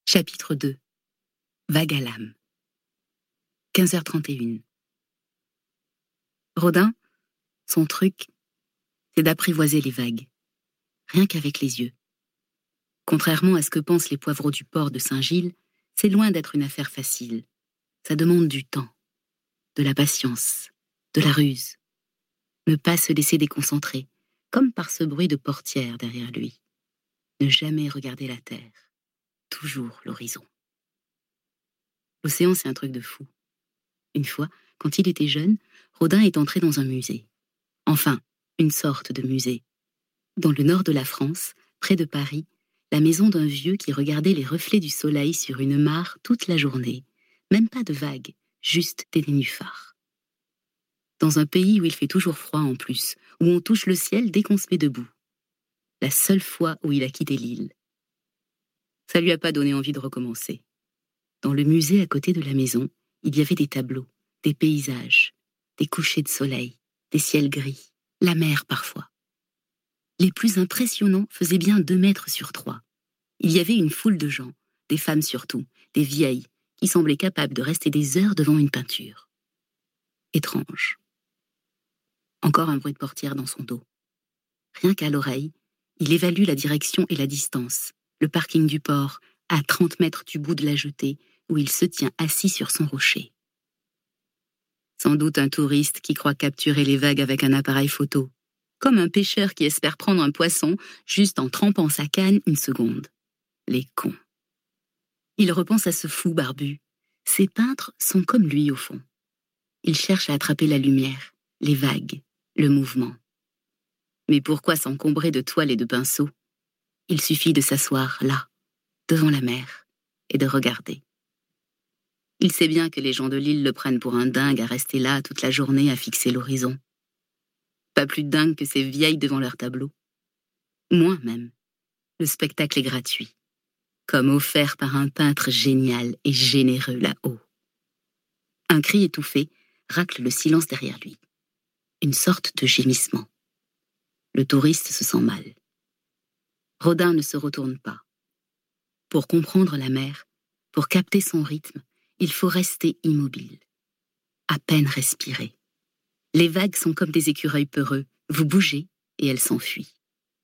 Chapitre 2. Vague à l'âme. 15h31. Rodin, son truc, c'est d'apprivoiser les vagues, rien qu'avec les yeux. Contrairement à ce que pensent les poivreaux du port de Saint-Gilles, c'est loin d'être une affaire facile. Ça demande du temps, de la patience, de la ruse. Ne pas se laisser déconcentrer, comme par ce bruit de portière derrière lui. Ne jamais regarder la terre, toujours l'horizon. L'océan, c'est un truc de fou. Une fois, quand il était jeune, Rodin est entré dans un musée. Enfin, une sorte de musée. Dans le nord de la France, près de Paris, la maison d'un vieux qui regardait les reflets du soleil sur une mare toute la journée. Même pas de vagues, juste des nénuphars. Dans un pays où il fait toujours froid en plus, où on touche le ciel dès qu'on se met debout. La seule fois où il a quitté l'île. Ça lui a pas donné envie de recommencer. Dans le musée à côté de la maison, il y avait des tableaux, des paysages, des couchers de soleil, des ciels gris, la mer parfois. Les plus impressionnants faisaient bien 2 mètres sur 3. Il y avait une foule de gens, des femmes surtout, des vieilles, qui semblaient capables de rester des heures devant une peinture. Étrange. Encore un bruit de portière dans son dos. Rien qu'à l'oreille, il évalue la direction et la distance, le parking du port, à 30 mètres du bout de la jetée, où il se tient assis sur son rocher. Sans doute un touriste qui croit capturer les vagues avec un appareil photo, comme un pêcheur qui espère prendre un poisson juste en trempant sa canne une seconde. Les cons. Il repense à ce fou barbu. Ces peintres sont comme lui au fond. Ils cherchent à attraper la lumière, les vagues, le mouvement. Mais pourquoi s'encombrer de toiles et de pinceaux? Il suffit de s'asseoir là, devant la mer, et de regarder. Il sait bien que les gens de l'île le prennent pour un dingue à rester là toute la journée à fixer l'horizon. Pas plus dingue que ces vieilles devant leur tableau. Moins même. Le spectacle est gratuit, comme offert par un peintre génial et généreux là-haut. Un cri étouffé racle le silence derrière lui. Une sorte de gémissement. Le touriste se sent mal. Rodin ne se retourne pas. Pour comprendre la mer, pour capter son rythme, il faut rester immobile. À peine respirer. Les vagues sont comme des écureuils peureux. Vous bougez et elles s'enfuient.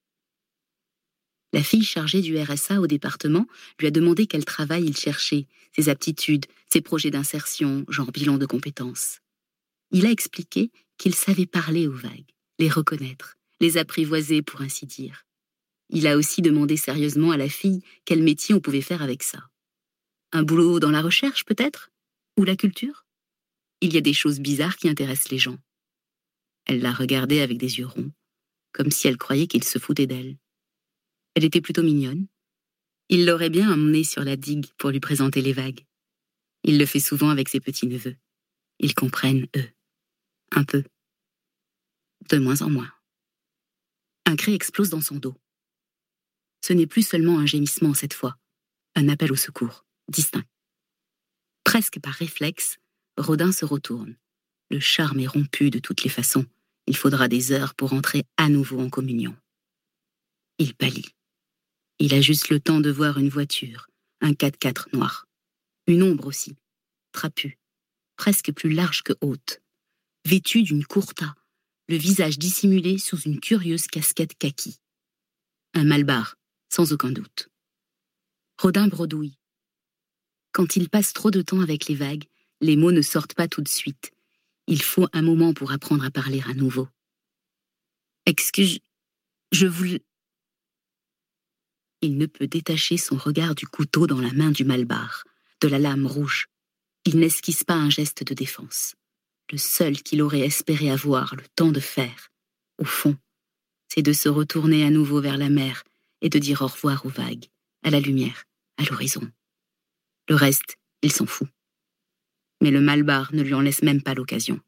La fille chargée du RSA au département lui a demandé quel travail il cherchait, ses aptitudes, ses projets d'insertion, genre bilan de compétences. Il a expliqué qu'il savait parler aux vagues, les reconnaître, les apprivoiser pour ainsi dire. Il a aussi demandé sérieusement à la fille quel métier on pouvait faire avec ça. Un boulot dans la recherche peut-être? Ou la culture? Il y a des choses bizarres qui intéressent les gens. Elle l'a regardé avec des yeux ronds, comme si elle croyait qu'il se foutait d'elle. Elle était plutôt mignonne. Il l'aurait bien emmenée sur la digue pour lui présenter les vagues. Il le fait souvent avec ses petits-neveux. Ils comprennent, eux. Un peu. De moins en moins. Un cri explose dans son dos. Ce n'est plus seulement un gémissement cette fois. Un appel au secours, distinct. Presque par réflexe, Rodin se retourne. Le charme est rompu de toutes les façons. Il faudra des heures pour entrer à nouveau en communion. Il pâlit. Il a juste le temps de voir une voiture, un 4x4 noir. Une ombre aussi, trapue, presque plus large que haute, vêtue d'une kurta, le visage dissimulé sous une curieuse casquette kaki. Un malbar, sans aucun doute. Rodin bredouille. Quand il passe trop de temps avec les vagues, les mots ne sortent pas tout de suite. Il faut un moment pour apprendre à parler à nouveau. Excuse, je voulais... Il ne peut détacher son regard du couteau dans la main du malbar, de la lame rouge. Il n'esquisse pas un geste de défense. Le seul qu'il aurait espéré avoir le temps de faire, au fond, c'est de se retourner à nouveau vers la mer et de dire au revoir aux vagues, à la lumière, à l'horizon. Le reste, il s'en fout. Mais le malbar ne lui en laisse même pas l'occasion.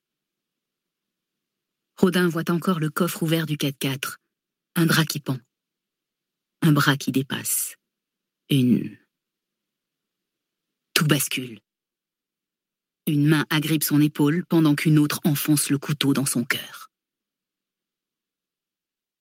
Rodin voit encore le coffre ouvert du 4x4, un drap qui pend, un bras qui dépasse, Tout bascule. Une main agrippe son épaule pendant qu'une autre enfonce le couteau dans son cœur.